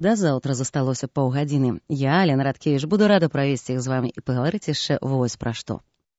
Да заўтра засталося паўгадзіны. Я, Алена Радкевіч, буду рада правесці іх з вамі і пагаварыць яшчэ вось пра што.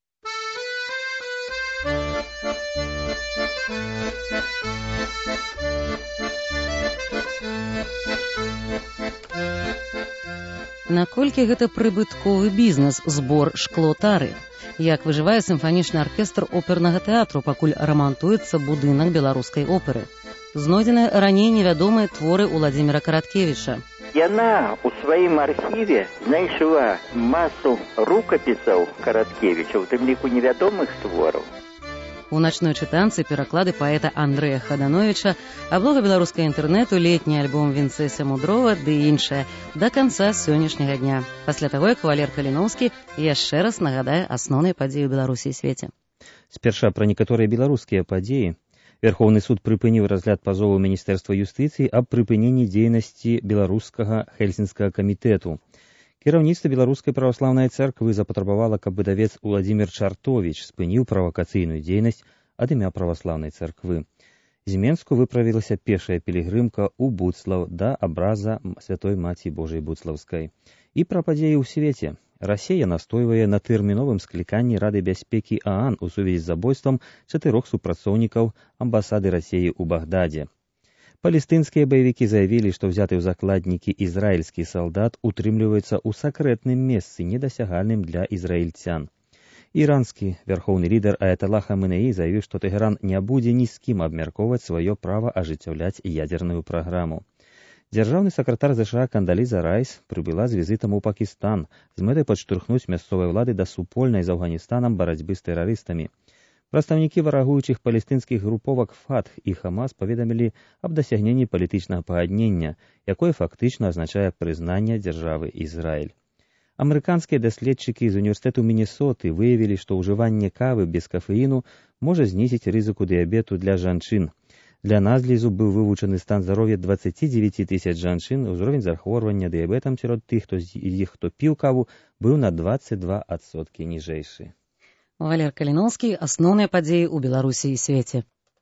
Наколькі гэта прыбытковы бізнес збор шклотары? Як выжывае сімфанічны аркестр опернага тэатру, пакуль рамантуецца будынак беларускай оперы? Знойдзены раней невядомыя творы Уладзіміра Караткевіча. Яна у сваім архіве знайшла масу рукапісаў Караткевіча, у тым ліку невядомых твораў. У начной чытанцы пераклады паэта Андрэя Хадановіча, аблога беларускага інтэрнэту, летні альбом Вінцэся Мудрова ды іншае да канца сённяшняга дня. Пасля таго, як Валер Каліноўскі яшчэ раз нагадае асноўныя падзеі ў Беларусі і свеце. Сперша пра некаторыя беларускія падзеі. Верховны суд прыпыніў разгляд пазову Міністэрства юстыцыі аб прыпыненні дзейнасці беларускага Хельсінскага камітэту. Кіраўніцтва Беларускай праваслаўнай царквы запатрабавала, каб выдавец Уладзімір Чартовіч спыніў правакацыйную дзейнасць ад імя праваслаўнай царквы. З Менску выправілася пешая пілігрымка ў Буцлаў да абраза святой Маці Божай Буцлаўскай. І пра падзеі ў свеце. Расія настойвае на тэрміновым скліканні Рады бяспекі ААН у сувязі з забойствам 4 супрацоўнікаў амбасады Расіі ў Багдадзе. Палестынскія баевікі заявілі, што ўзяты ў закладнікі ізраільскі салдат утрымліваецца ў сакрэтным месцы, недасягальным для ізраільцян. Іранскі верхоўны лідар Аяталла Хаменеі заявіў, што Тэхеран не будзе ні з кім абмяркоўваць сваё права ажыццяўляць ядзерную праграму. Дзяржаўны сакратар ЗША Кандаліза Райс прыбыла з візітам у Пакістан з мэтай падштурхнуць мясцовай улады да супольнай з Афганістанам барацьбы з тэрарыстамі. Прадстаўнікі варагуючых палестынскіх груповак ФАТХ і Хамас паведамілі аб дасягненні палітычнага пагаднення, якое фактычна азначае прызнанне дзяржавы Ізраіль. Амерыканскія даследчыкі з універсітэту Мінесоты выявілі, што ўжыванне кавы без кафеіну можа знізіць рызыку дыябету для жанчын. Для аналізу быў вывучаны стан здароўя 29 000 жанчын, узровень захворвання дыябетам сярод тых, хто з іх, хто піў каву, быў на 22% ніжэйшы. Валер Каліноўскі, асноўныя падзеі ў Беларусі і свеце.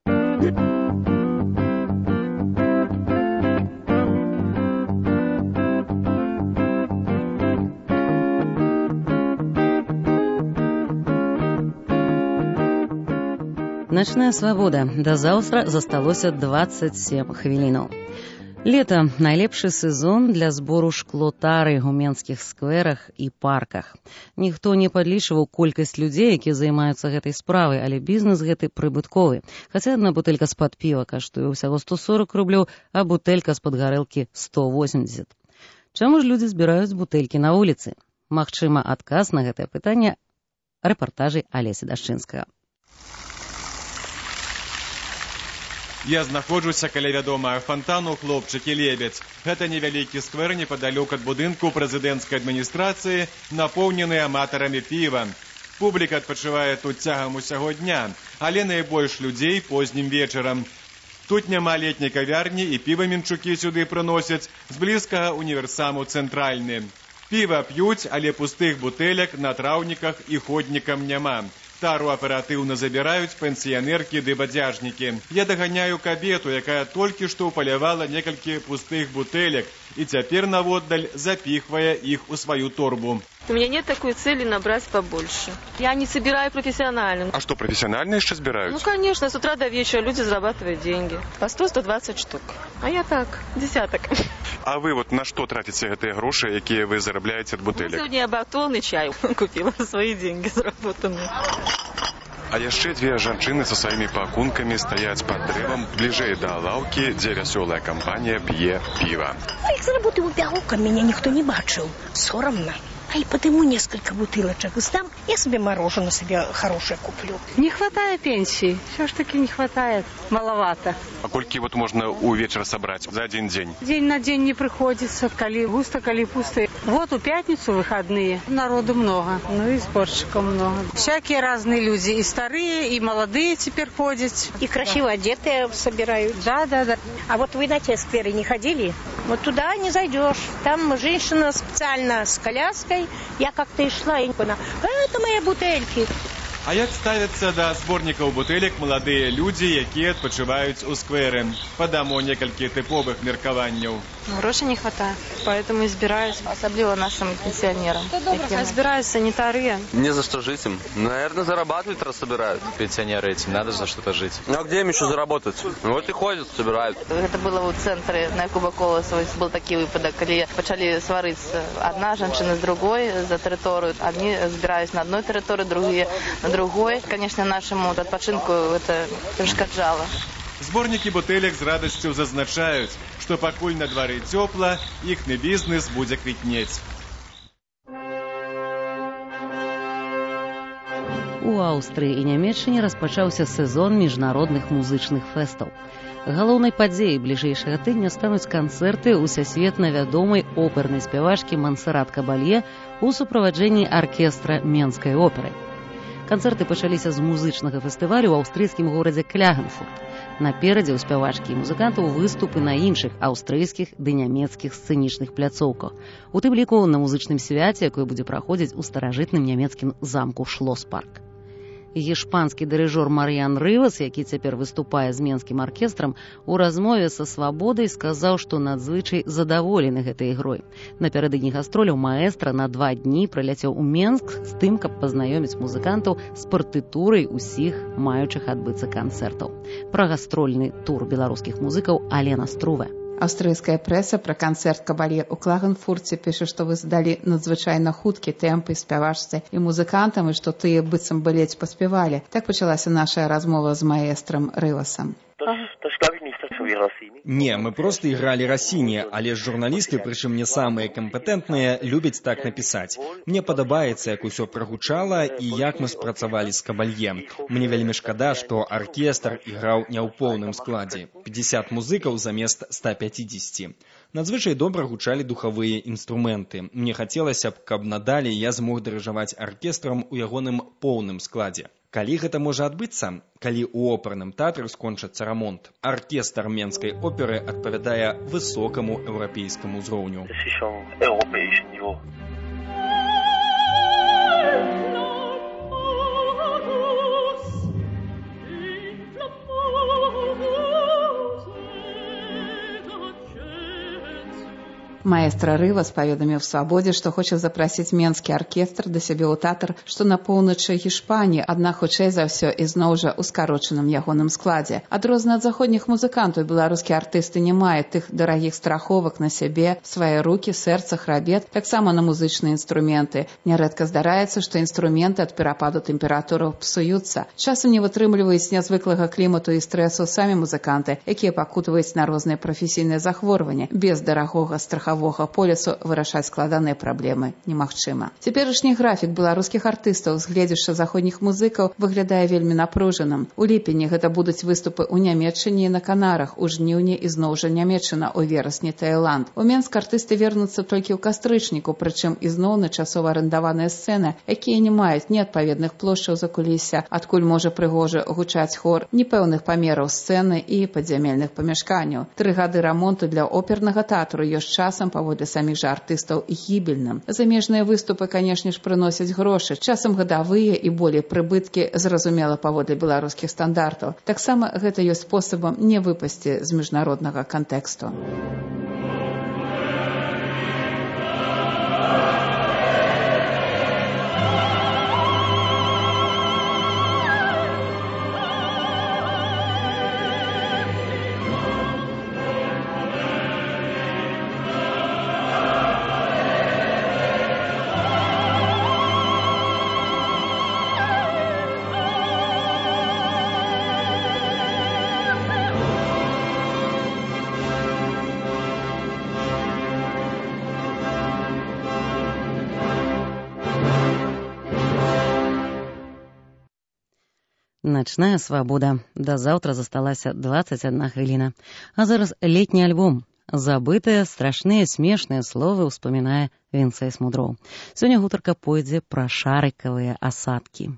Начная свабода. Да заўтра засталося 27 хвілінаў. Лета – найлепшы сезон для збору шклотары ў менскіх скверах і парках. Ніхто не падлічваў колькасць людзей, якія займаюцца гэтай справай, але бізнес гэты прыбытковы. Хаця адна бутэлька з-пад піва каштуе ўсяго 140 рублёў, а бутэлька з-пад гарэлкі 180. Чаму ж людзі збіраюць бутэлькі на вуліцы? Магчыма, адказ на гэтае пытанне рэпартажы Алесі Дашчынскага. Я знаходжуся каля вядомага фантану «Хлопчыкі-лебедзь». Гэта невялікі сквер непадалёк ад будынку прэзідэнцкай адміністрацыі, напоўнены аматарамі піва. Публіка адпачывае тут цягам усяго дня, але найбольш людзей познім вечарам. Тут няма летняй кавярні і піва мінчукі сюды прыносяць з блізкага універсаму «Цэнтральны». Піва п'юць, але пустых бутэлек на траўніках і ходнікам няма. Тару аператыўна забіраюць пенсіянеркі ды бадзяжнікі. Я даганяю кабету, якая толькі што ўпалявала некалькі пустых бутэлек і цяпер наводдаль запихвае іх у сваю торбу. У меня нет такой цели набрать побольше. Я не собираю профессионально. А что, профессионально еще собирают? Ну, конечно, с утра до вечера люди зарабатывают деньги. По 100-120 штук. А я так, десяток. А вы вот на что тратите эти гроши, какие вы зарабатываете от бутылек? Сегодня я батон и чай купила за свои деньги заработанные. А яшчэ две жанчыны со сваімі пакункамі стаяць пад дрэвам бліжэй да лаўкі, дзе вясёлая кампанія п'е піва. Их заработаю пялоком, меня никто не бачил. Соромно. А и потому несколько бутылочек сдам, я себе мороженое себе хорошее куплю. Не хватает пенсии, все ж таки не хватает, маловато. А колькі вот можно увечер собрать за один день? День на день не приходится, коли густо, коли пусто. Вот у пятницу выходные, народу много, ну и спортчиков много. Всякие разные люди, и старые, и молодые теперь ходят. И красиво одетые собирают. Да. А вот вы на те скверы не ходили? Вот туда не зайдешь. Там женщина специально с коляской. Я как-то и шла, и поняла, это мои бутыльки. А як ставяцца да зборнікаў бутэлек маладыя людзі, якія адпачываюць у скверы? Падамо некалькі тыповых меркаванняў. Грошей не хватает, поэтому избираюсь. Особенно нашим пенсионерам. Избираются санитары. Не за что жить им. Наверное, зарабатывать раз собирают. Пенсионеры эти, надо за что-то жить. Ну а где им еще заработать? Вот и ходят, собирают. Это было у центре на Кубаколосу. Был такой выпадок, когда почали свариться одна женщина с другой за территорию. Одни збирались на одной территории, другие на другой. Конечно, нашему отпочинку это перешкоджало. Зборнікі бутэлек з радасцю зазначаюць, што пакуль на двары цёпла, іхны бізнес будзе квітнець. У Аўстрыі і Нямецчыне распачаўся сезон міжнародных музычных фэстаў. Галоўнай падзеяй бліжэйшага тыдня стануць канцэрты усесветна вядомай опернай спявачкі Монсеррат Кабалье ў суправаджэнні аркестра Менскай оперы. Канцэрты пачаліся з музычнага фестывалю ў аўстрыйскім горадзе Кляганфурт. Наперадзе ў спявачкі і музыкантаў выступы на іншых аўстрыйскіх ды нямецкіх сцэнічных пляцоўках. У тым ліку на музычным свяце, якое будзе праходзіць у старажытным нямецкім замку Шлосспарк. Гішпанскі дырыжор Мар'ян Рывас, які цяпер выступае з менскім аркестрам, у размове са «Свабодай» сказаў, што надзвычай задаволены гэтай ігрой. Напярэдадні гастроляў маэстра на 2 дні прыляцеў у Менск з тым, каб пазнаёміць музыкантаў з партытурай усіх маючых адбыцца канцэртаў. Пра гастрольны тур беларускіх музыкаў Алена Струве. Аўстрыйская прэса пра канцэрт Кабалье ў Клагенфурце піша, што вы задалі надзвычайна хуткі тэмпы спявачцы і музыкантам, і што тыя быццам бы ледзь паспявалі. Так пачалася наша размова з маэстрам Рывасам. Не, мы просто играли Россини, але журналисты, причем не самые компетентные, любят так написать. Мне падабаецца, як усё прагучала і як мы спрацавалі з Кабалье. Мне вельмі шкада, што аркестр іграў не ў поўным складзе. 50 музыкаў замест 150. Надзвычай добра гучалі духавыя інструменты. Мне хацелася б, каб надалей я змог дырыжаваць аркестрам у ягоным поўным складзе. Калі гэта можа адбыцца? Калі ў оперным тэатры скончыцца рамонт. Аркестр Менскай оперы адпавядае высокаму еўрапейскаму ўзроўню. Маэстра Рывас паведаміў «Свабодзе», што хоча запрасіць менскі аркестр да сябе ў тэатр, што на поўначы Гішпаніі, аднак хутчэй за ўсё ізноў жа ў скарочаным ягоным складзе. Адрознна ад заходніх музыкантаў, беларускія артысты не маюць тых дарагіх страховак на сябе, свае рукі, сэрца, храбет, таксама на музычныя інструменты. Нярэдка здараецца, што інструменты ад перападу тэмпературы псуюцца. Часам не вытрымліваюць нязвыклага клімату і стрэсу самі музыканты, якія пакутваюць на розныя прафесійныя захворванні. Без дарагога страхавання полісу вырашаць складаныя праблемы немагчыма. Цяперашні графік беларускіх артыстаў, згледзяшча заходніх музыкаў, выглядае вельмі напружаным. У ліпені гэта будуць выступы ў Нямецчыне і на Канарах, у жніўні ізноў жа Нямецчына, у верасні Таіланд. У Менск артысты вернуцца толькі ў кастрычніку, прычым ізноў на часова арендаваныя сцэны, якія не маюць ні адпаведных плошчаў за кулісся, адкуль можа прыгожа гучаць хор, ні пэўных памераў сцэны і падзямельных памяшканняў. 3 гады рамонту для опернага тэатру ёсць часам паводле саміх жа артыстаў гібельным. Замежныя выступы, канешне ж, прыносяць грошы, часам гадавыя і болей прыбыткі, зразумела, паводле беларускіх стандартаў. Таксама гэта ёсць спосабам не выпасці з міжнароднага кантэксту. Начная свабода. Да заўтра засталася 21 хвіліна. А зараз летні альбом. Забытыя, страшныя, смешныя словы ўспамінае Вінцэй Смудроў. Сёння гутарка пойдзе пра шарыкавыя асадкі.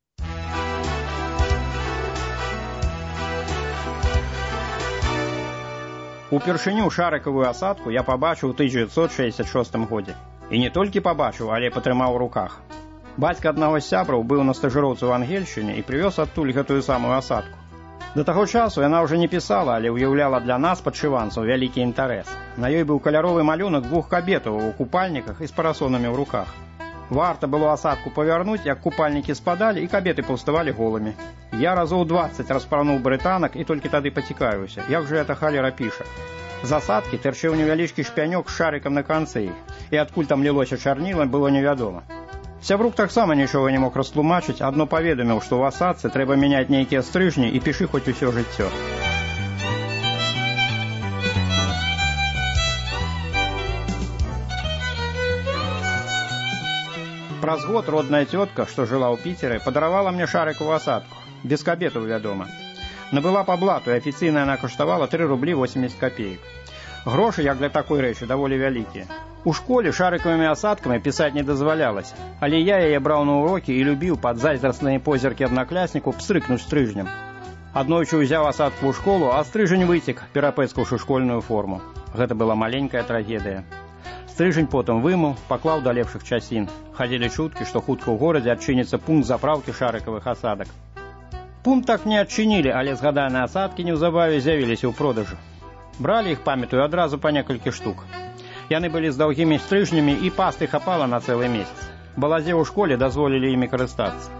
Упершыню шарыкавую асадку я пабачыў у 1966 годзе. І не толькі пабачыў, але патрымаў у руках. Бацька аднаго з сябраў быў на стажыроўцы ў Ангельшчыне і прывёз адтуль гэтую самую асадку. Да таго часу яна ўжо не пісала, але ўяўляла для нас, падшыванцаў, вялікі інтарэс. На ёй быў каляровы малюнак двух кабетаў у купальніках і з парасонамі ў руках. Варта было асадку павярнуць, як купальнікі спадалі і кабеты паўставалі голымі. Я разоў 20 распрануў брытанак і толькі тады пацікавіўся, як жа эта халера піша. З асадкі тырчэў невялічкі шпянёк з шарыкам на канцы, і адкуль там лілося чарніла, было невядома. Сябрук таксама нічога не мог растлумачыць, адно паведаміў, што ў асадцы трэба мяняць нейкія стрыжні і пішы хоць усё жыццё. Праз год родная цётка, што жыла ў Піцеры, падаравала мне шарыкавую асадку. Без кабетаў, вядома. Набыла па блату, і афіцыйна яна каштавала 3 рублі 80 копеек. Грошы, як для такой рэчы, даволі вялікія. У школе шарыкавымі асадкамі пісаць не дазвалялася, але я яе браў на урокі і любіў пад зайздрасныя позіркі аднакласніку пстрыкнуць стрыжнем. Аднойчы ўзяў асадку ў школу, а стрыжень выцек, перапэцкаўшы школьную форму. Гэта была маленькая трагедыя. Стрыжень потым вымыў, паклаў да лепшых часін. Хадзілі чуткі, што хутка ў горадзе адчыніцца пункт запраўкі шарыкавых асадак. Пункт так не адчынілі, але згаданыя асадкі неўзабаве з'явіліся ў продажу. Бралі іх, памятаю, адразу па некалькі штук. Яны былі з даўгімі стрыжнямі і пасты хапала на цэлы месяц. Балазе ў школе дазволілі імі карыстацца.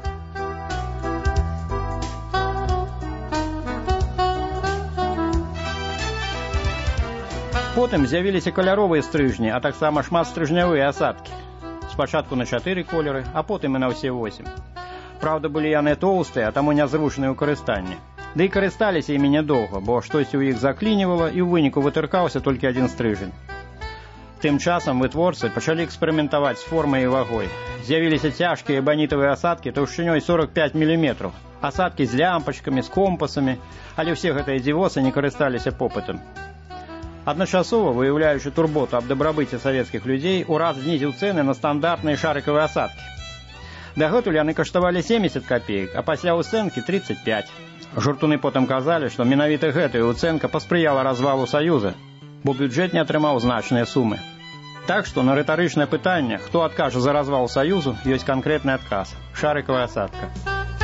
Потым з'явіліся каляровыя стрыжні, а таксама шматстрыжнявыя асадкі. Спачатку на 4 колеры, а потым і на ўсе 8. Праўда, былі яны тоўстыя, а таму нязручныя ў карыстанні. Ды і карысталіся імі нядоўга, бо штосьці ў іх заклінівала і ў выніку вытыркаўся толькі адзін стрыжень. Тым часам вытворцы пачалі эксперыментаваць з формай і вагой. З'явіліся цяжкія эбанітавыя асадкі таўшчынёй 45 мм, асадкі з лямпачкамі, з компасамі, але ўсе гэтыя дзівосы не карысталіся попытам. Адначасова, выяўляючы турботу аб дабрабыце савецкіх людзей, урад знізіў цэны на стандартныя шарыкавыя асадкі. Дагэтуль яны каштавалі 70 копеек, а пасля ўцэнкі 35. Журтуны потым казалі, што менавіта гэтая ўцэнка паспрыяла развалу Саюза, бо бюджэт не атрымаў значныя сумы. Так што на рытарычнае пытанне, хто адкажа за развал Саюзу, ёсць канкрэтны адказ – шарыкавая асадка.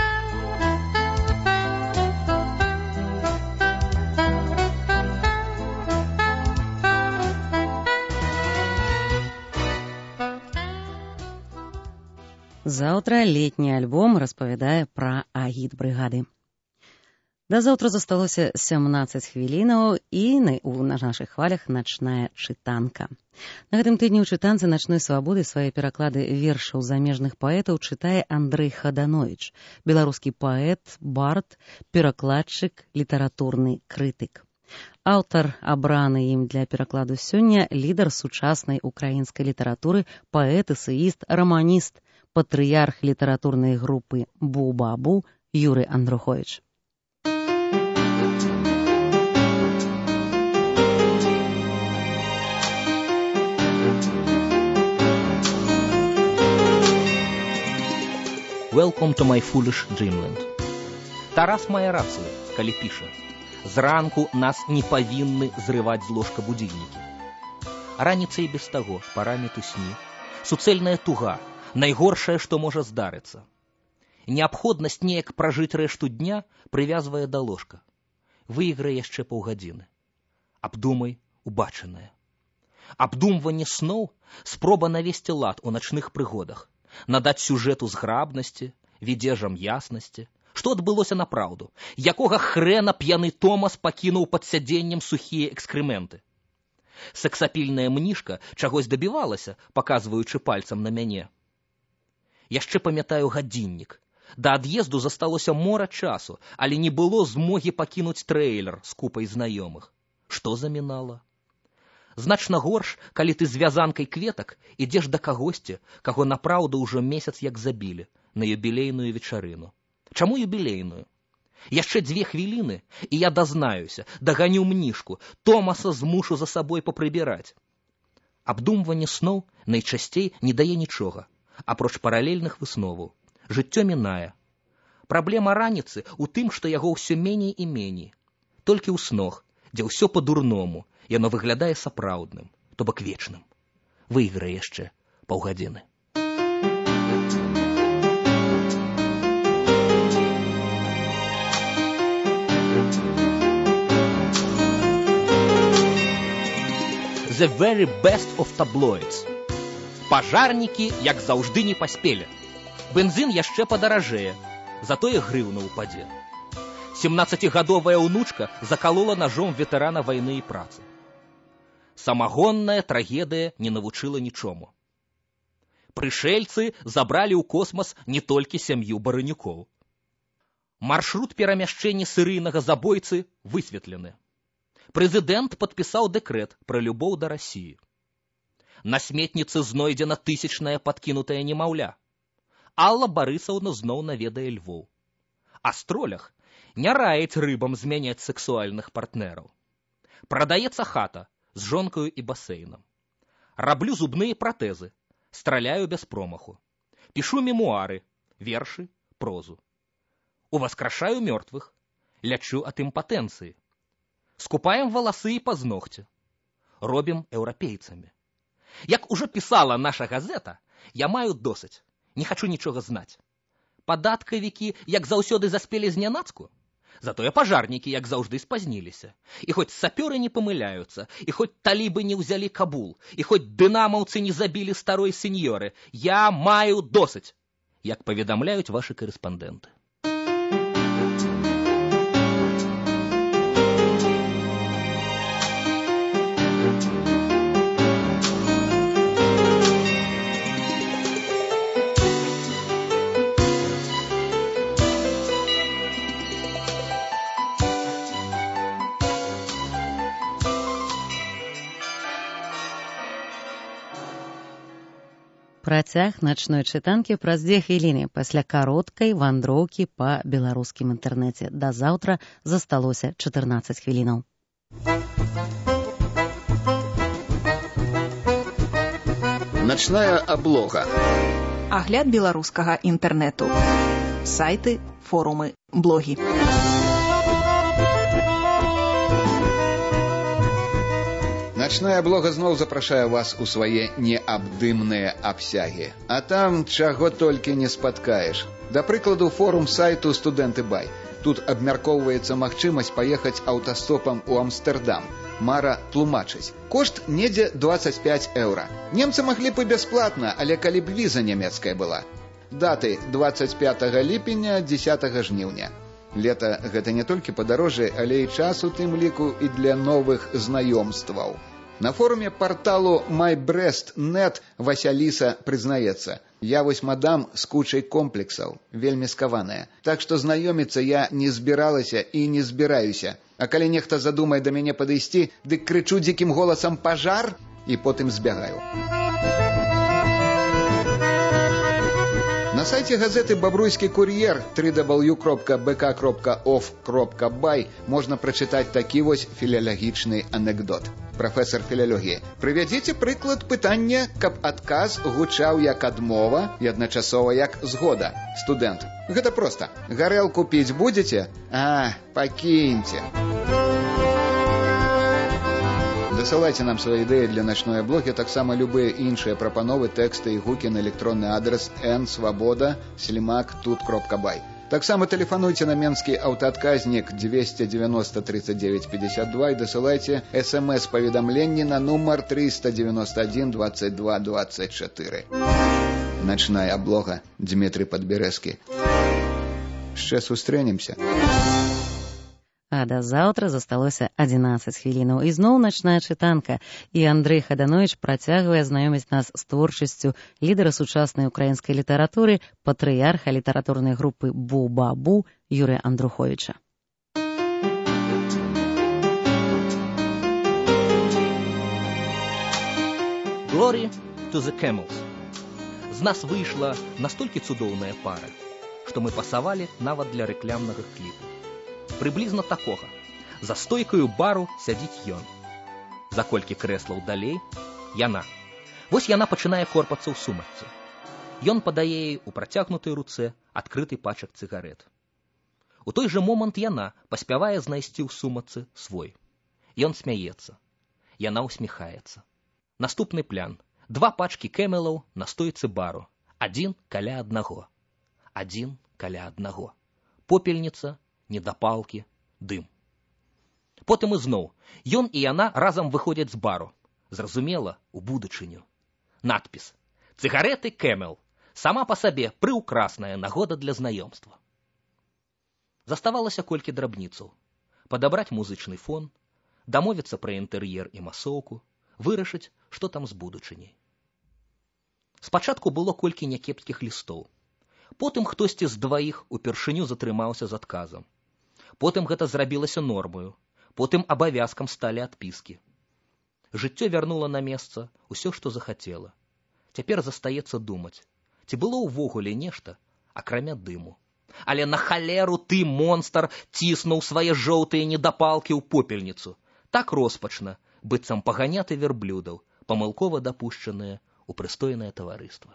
Заўтра летні альбом распавядае пра агітбрыгады. Да заўтра засталося 17 хвілінаў і на нашых хвалях начная чытанка. На гэтым тыдні ў чытанцы начной свабоды свае пераклады вершаў замежных паэтаў чытае Андрэй Хадановіч, беларускі паэт, бард, перакладчык, літаратурны крытык. Аўтар абраны ім для перакладу сёння лідар сучаснай украінскай літаратуры, паэт, эсэіст, раманіст, патрыярх літаратурнай групы Бу-Бабу Юрый Андрухович. Welcome to my foolish dreamland. Тарас мае рацыю, калі піша: зранку нас не павінны зрываць з ложка будильнікі. Раніцай без таго, парамі тусні, суцэльная туга, найгоршае, што можа здарыцца. Неабходнасць неяк пражыць рэшту дня прывязвае да ложка. Выйграе яшчэ паўгадзіны. Абдумай убачанае. Абдумванне сноў – спроба навесці лад у начных прыгодах, надаць сюжэту зграбнасці, відзежам яснасці. Што адбылося напраўду? Якога хрэна п'яны Томас пакінуў пад сядзеннем сухія экскрэменты? Сексапільная мнішка чагось дабівалася, паказваючы пальцам на мяне. Яшчэ памятаю гадзіннік. Да ад'езду засталося мора часу, але не было змогі пакінуць трэйлер з купай знаёмых. Што замінала? Значна горш, калі ты з вязанкай кветак ідзеш да кагосьці, каго напраўду ўжо месяц як забілі, на юбілейную вечарыну. Чаму юбілейную? Яшчэ 2 хвіліны, і я дазнаюся, даганю мнішку, Томаса змушу за сабой папрыбіраць. Абдумванне сноў найчасцей не дае нічога, апроч паралельных высноваў. Жыццё мінае. Праблема раніцы ў тым, што яго ўсё меней і меней. Толькі ў снох, дзе ўсё па-дурному, яно выглядае сапраўдным, то бок вечным. Выйграе яшчэ паўгадзіны. The very best of tabloids. Пажарнікі, як заўжды, не паспелі. Бензін яшчэ падаражэе, затое грыўна ўпадзе. 17-гадовая ўнучка закалола ножом ветэрана вайны і працы. Самагонная трагедыя не навучыла нічому. Прышэльцы забралі ў космас не толькі сям'ю Баранюкоў. Маршрут перамяшчэння серыйнага забойцы высветлены. Прэзідэнт падпісаў дэкрэт пра любоў да Расіі. На сметніцы знойдзена 1000-е падкінутае немаўля. Алла Барысаўна зноў наведае Львоў. Астролях не раіць рыбам змяняць сексуальных партнераў. Прадаецца хата з жонкаю і басейнам. Раблю зубныя пратэзы, страляю без промаху. Пішу мемуары, вершы, прозу. Уваскрашаю мёртвых, лячу ад імпатэнцыі. Скупаем валасы і пазногці. Робім еўрапейцамі. Як ужо пісала наша газета, я маю досыць, не хачу нічога знаць. Падаткавікі, як заўсёды, заспелі знянацку, затое пажарнікі, як заўжды, спазніліся. І хоць сапёры не памыляюцца, і хоць талібы не ўзялі Кабул, і хоць дынамаўцы не забілі старой сеньоры, я маю досыць, як паведамляюць вашы карэспандэнты. Працяг начной чытанкі праз 2 хвіліны пасля кароткай вандроўкі па беларускім інтэрнэце. Да заўтра засталося 14 хвілінаў. Начная аблога. Агляд беларускага інтэрнэту. Сайты, форумы, блогі. Начная блога зноў запрашае вас у свае неабдымныя абсягі. А там чаго толькі не спаткаеш. Да прыкладу, форум сайту «Студэнты Бай». Тут абмяркоўваецца магчымасць паехаць аўтастопам у Амстэрдам. Мара тлумачыць. Кошт недзе 25 еўра. Немцы маглі б і бясплатна, але калі б віза нямецкая была. Даты 25 ліпеня, 10 жніўня. Лета гэта не толькі падарожжа, але і час у тым ліку і для новых знаёмстваў. На форуме порталу MyBreast.net Васяліса прызнаецца: «Я вось мадам з кучай комплексаў, вельмі скаваная. Так што знаёміцца я не збіралася і не збіраюся. А калі нехта задумае да мяне падысці, дык крычу дзікім голасам «пажар» і потым збягаю». На сайце газеты «Бабруйскі кур'ер» www.bk.of.by можна прачытаць такі вось філалагічны анекдот. Прафесор філалогіі: «Прывядзіце прыклад пытання, каб адказ гучаў як адмова і адначасова як згода». Студэнт: «Гэта проста. Гарэлку піць будзеце? А, пакіньце». Дасылайце нам свае ідэі для начной аблогі, таксама любыя іншыя прапановы, тэксты і гукі на электронны адрес nsvoboda@тут.by. Таксама тэлефануйце на менскі аўтаадказнік 290 39 52 і дасылайце смс-паведамленні на нумар 391 22 24. Начная аблога. Дмітрий Падбярэзкі. Ще сустрэнемся. А да заўтра засталося 11 хвілінаў. І зноў начная чытанка. І Андрэй Хаданович працягвае знаёміць нас з творчасцю лідара сучаснай украінскай літаратуры, патрыярха літаратурнай групы «Бу-ба-бу» Юрыя Андруховіча. Glory to the Camels. З нас выйшла настолькі цудоўная пара, што мы пасавалі нават для рэкламнага кліпу. Прыблізна такога. За стойкаю бару сядзіць ён. За колькі крэслаў далей яна. Вось яна пачынае корпацца ў сумачцы. Ён падае ёй у працягнутай руцэ адкрыты пачак цыгарэт. У той жа момант яна паспявае знайсці ў сумачцы свой. Ён смяецца. Яна ўсміхаецца. Наступны плян. 2 пачкі кэмелаў на стойцы бару. Адзін каля аднаго. Адзін каля аднаго. Попельніца, недапалкі, дым. Потым ізноў. Ён і яна разам выходзяць з бару. Зразумела, у будучыню. Надпіс «Цыгареты Кэмел. Сама па сабе прыўкрасная нагода для знаёмства». Заставалася колькі драбніцаў. Падабраць музычны фон, дамовіцца пра інтэр'ер і масоўку, вырашыць, што там з будучыняй. Спачатку было колькі някепскіх лістоў. Потым хтосьці з дваіх упершыню затрымаўся з адказам. Потым гэта зрабілася нормаю. Потым абавязкам сталі адпіскі. Жыццё вярнула на месца ўсё, што захацела. Цяпер застаецца думаць, ці было ўвогуле нешта, акрамя дыму. Але на халеру ты, монстр, ціснуў свае жоўтыя недапалкі ў попельніцу. Так роспачна, быццам паганяты верблюдаў, памылкова дапушчаныя ў прыстойнае таварыства.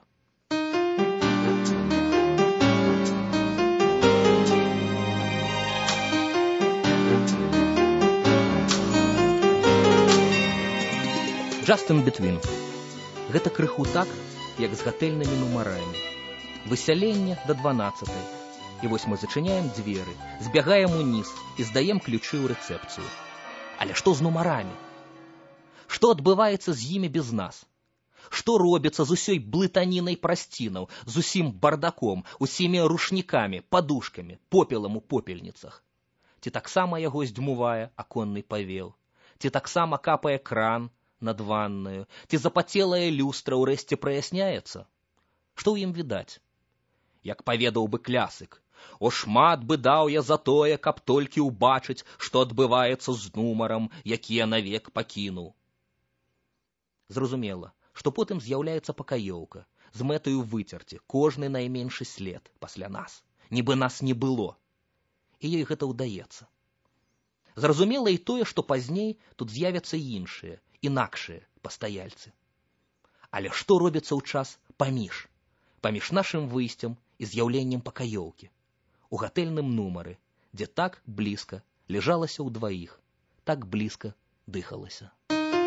Just in between. Гэта крыху так, як з гатэльнымі нумарамі. Высяленне да 12-й. І вось мы зачыняем дзверы, збягаем уніз і здаем ключы ў рэцэпцыю. Але што з нумарамі? Што адбываецца з імі без нас? Што робіцца з усёй блытанінай прасцінаў, з усім бардаком, усімі рушнікамі, падушкамі, попелам у попельніцах? Ці таксама яго здзьмувае аконны павел? Ці таксама капае кран над ваннаю? Ці запацелая люстра ўрэшце праясняецца? Што ў ім відаць? Як паведаў бы клясык, «О, шмат бы даў я за тое, каб толькі ўбачыць, што адбываецца з нумарам, які я навек пакінуў». Зразумела, што потым з'яўляецца пакаёўка з мэтаю выцерці кожны найменшы след пасля нас, нібы нас не было. І ёй гэта ўдаецца. Зразумела і тое, што пазней тут з'явяцца іншыя, інакшыя пастаяльцы. Але што робіцца ў час паміж нашым выйсцем і з'яўленнем пакаёўкі? У гатэльным нумары, дзе так блізка лежалася ўдваіх, так блізка дыхалася.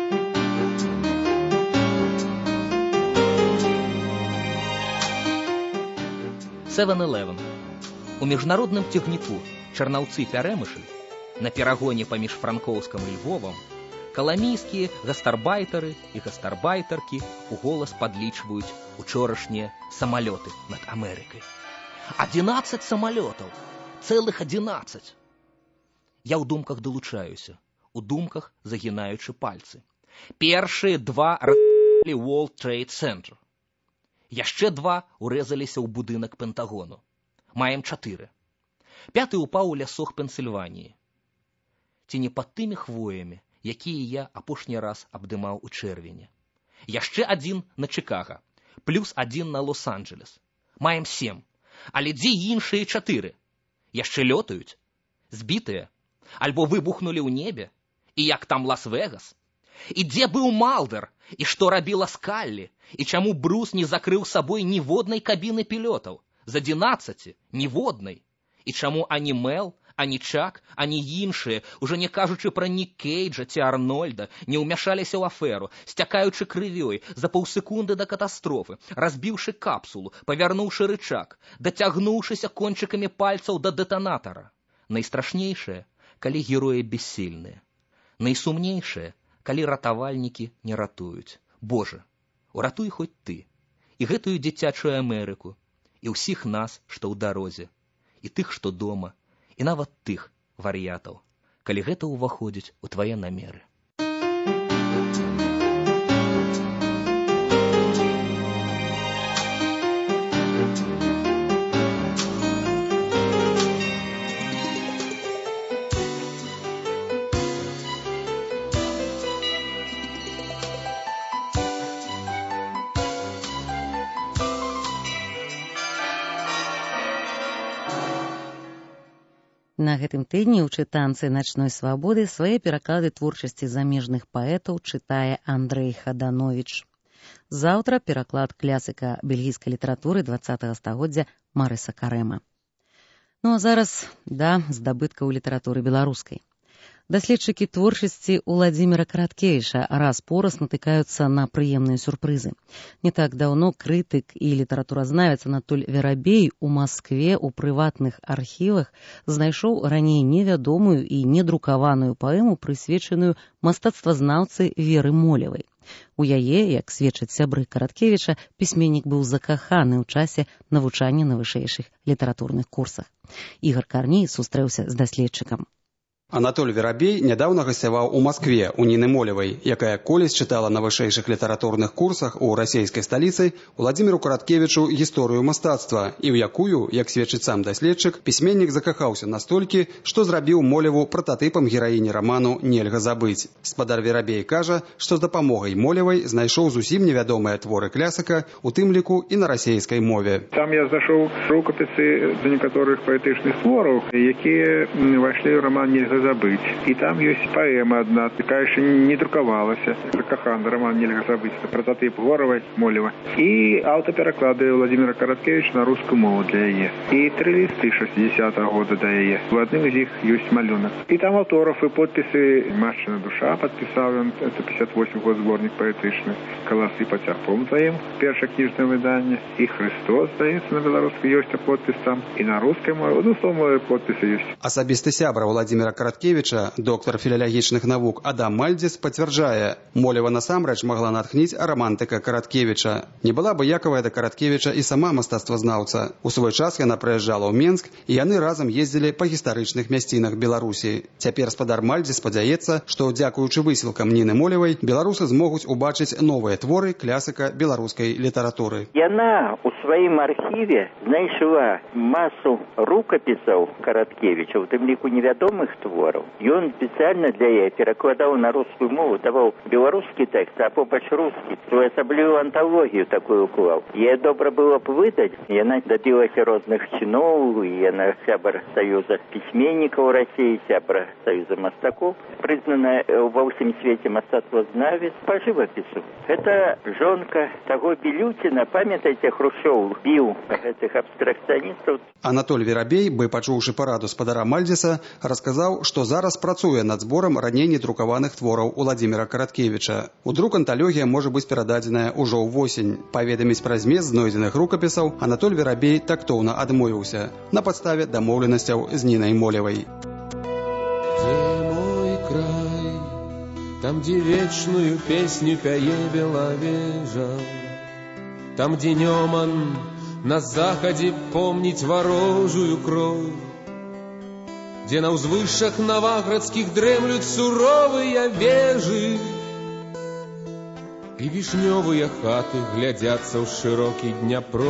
7-Eleven. У міжнародным цягніку Чарнаўцы-Пярэмышль на перагоне паміж Франкоўскам і Львовам каламійскія гастарбайтары і гастарбайтаркі у голас падлічваюць учорашнія самалёты над Амерыкай. 11 самалётаў! Цэлых 11! Я ў думках далучаюся, у думках загінаючы пальцы. Першыя 2 расстрэлялі World Trade Center. Яшчэ 2 урэзаліся ў будынак Пентагону. Маем 4. 5 упаў у лясох Пенсільваніі. Ці не пад тымі хвоямі, якія я апошні раз абдымаў у чэрвені. Яшчэ 1 на Чикага, плюс 1 на Лос-Анджелес. Маем 7. Але дзе іншыя 4? Яшчэ лётаюць? Збітыя? Альбо выбухнулі ў небе? І як там Лас-Вегас? І дзе быў Малдер? І што рабіла Скаллі? І чаму Брус не закрыў сабой ніводнай кабіны пілётаў? З 11 ніводнай. І чаму ані Мел, ані Чак, ані іншыя, уже не кажучы пра Нік Кейджа ці Арнольда, не ўмяшаліся ў аферу, сцякаючы крывёй за паўсекунды да катастрофы, разбіўшы капсулу, павярнуўшы рычаг, дацягнуўшыся кончыкамі пальцаў да дэтанатара. Найстрашнейшае, калі героі бессільныя. Найсумнейшае, калі ратавальнікі не ратуюць. Божа, уратуй хоць ты і гэтую дзіцячую Амерыку, і ўсіх нас, што ў дарозе, і тых, што дома, і нават тых вар'ятаў, калі гэта ўваходзіць у твае намеры. На гэтым тыдні ў чытанцы «Начной свабоды» свае пераклады творчасці замежных паэтаў чытае Андрэй Хадановіч. Заўтра пераклад класіка бельгійскай літаратуры 20-го стагоддзя Марыса Карэма. Ну а зараз да здабыткаў літаратуры беларускай. Даследчыкі творчасці Уладзіміра Караткевіча раз-пораз натыкаюцца на прыемныя сюрпрызы. Не так даўно крытык і літаратуразнавец Анатоль Верабей у Маскве ў прыватных архівах знайшоў раней невядомую і недрукаваную паэму, прысвечаную мастацтвазнаўцы Веры Молевай. У яе, як сведчаць сябры Караткевіча, пісьменнік быў закаханы ў часе навучання на вышэйшых літаратурных курсах. Ігар Карней сустрэўся з даследчыкам. Анатоль Верабей нядаўна гасцяваў у Маскве у Ніны Молевай, якая колісь чытала на вышэйшых літаратурных курсах у расійскай сталіцы Уладзіміру Караткевічу гісторыю мастацтва, і ў якую, як сведчыць сам даследчык, пісьменнік закахаўся настолькі, што зрабіў Молеву прататыпам гераіні раману «Нельга забыць». Спадар Верабей кажа, што з дапамогай Молевай знайшоў зусім невядомыя творы клясіка, у тым ліку і на расійскай мове. Там я знайшоў рукапісы да некаторых паэтычных твораў, якія ўвайшлі ў раман «Нельга забыть». И там есть поэма одна, такая еще не друковалась. Закахан, роман «Нельга забыть». Это прототип Горова, Молева. И автопереклады Владимира Короткевича на русскую мову для ЕЕ. И 3 листы 60-го года до ЕЕ. В одном из них есть малюнок. И там авторов и подписи. Машина душа подписал, это 58 год сборник поэтичный. Колосы потяг помним. Первое книжное выдание. И Христос, здається, на белорусской есть подпись там. И на русской мове. Ну, слово подписи есть. Асабісты сябра Владимира Караткевича, доктор філалагічных навук Адам Мальдзіс пацвярджае, Молева насамрэч магла натхніць рамантыка Караткевіча. Не была абыякавая да Караткевіча і сама мастацтвазнаўца. У свой час яна прыязджала ў Менск, і яны разам ездзілі па гістарычных мясцінах Беларусі. Цяпер спадар Мальдзіс спадзяецца, што, дзякуючы высілкам Ніны Молевай, беларусы змогуць убачыць новыя творы клясіка беларускай літаратуры. Яна у сваім архіве знайшла масу рукапісаў Караткевіча, у тым ліку невядомых твораў. Ён спецыяльна для яе перакладаў на рускую мову, даваў беларускі тэкст, а побач рускі, асаблівую анталогію такую уклаў. Яе добра было б выдаць, яна дабілася розных чыноў, яна сябар Саюза пісьменнікаў Расіі, сябра Саюза мастакоў, прызнаная ва ўсім свеце мастацтвазнавец па жывапісу. Гэта жонка таго Білюціна, памятаеце, Хрушчоў біў гэтых абстракцыяністаў. Анатоль Верабей, бы пачуўшы параду спадара Мальдзіса, расказаў, што зараз працуе над зборам раней недрукаваных твораў Уладзіміра Караткевіча. У друк анталогія можа быць перададзеная ўжо ўвосень. Паведаміць пра змест знойдзеных рукапісаў Анатоль Верабей тактоўна адмовіўся на падставе дамоўленасцяў з Нінай Молевай. Где мой край, там, где вечную песню пяе Белавежа, там, где Неман на заходе помнить ворожую кровь, где на узвышах новоградских дремлют суровые вежи, и вишневые хаты глядятся в широкий Дняпро.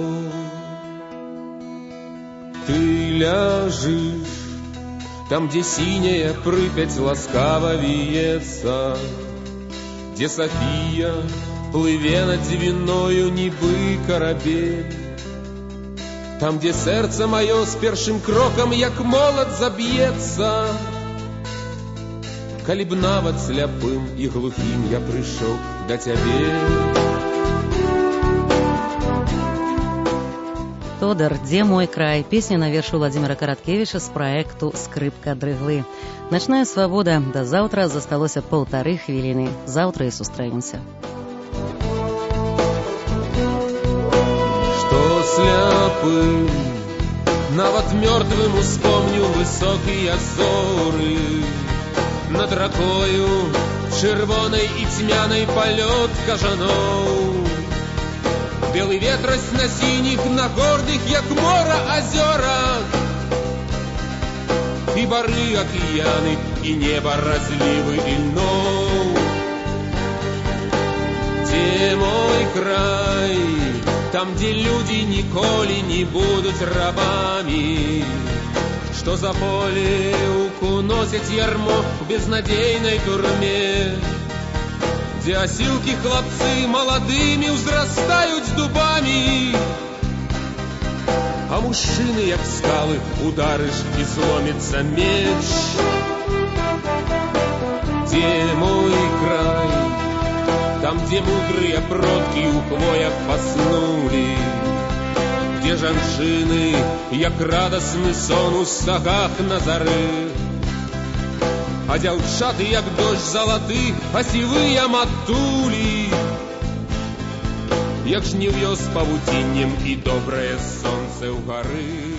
Ты ляжешь там, где синяя Припять ласкаво виется, где София плыве над Двиною нібы корабель, там, где сердце мое с першим кроком, як молот, забьется. Калі б нават сляпым и глухим я пришел до тебе. Тодар, «Где мой край» – песня на вершу Владимира Караткевича с проекту «Скрипка дрыглы». Ночная свобода. До завтра засталося 1,5 хвилины. Завтра и сустрэнемся. Что сляпым, нават мертвым успомню высокие зоры, над ракою червоной и тьмяной полет кажаноў. Белый ветрось на синих, на гордых, як мора, озерах, и бары океаны, и небо разливы ильнов. Где мой край, там, где люди николи не будут рабами, что за поле уносят ярмо в безнадейной турме, где осилки хлопцы молодыми взрастают с дубами, а мужчины, як скалы, ударишь и сломится меч. Где мой край, там, где мудрые продки у хвоях поснули, где жанчыны, як радостный сон у сагах на зары, а дзяўчаты, як дождж залаты, а сівыя матулі, як жнів'ё з павуціннем і добрае сонце ў гары.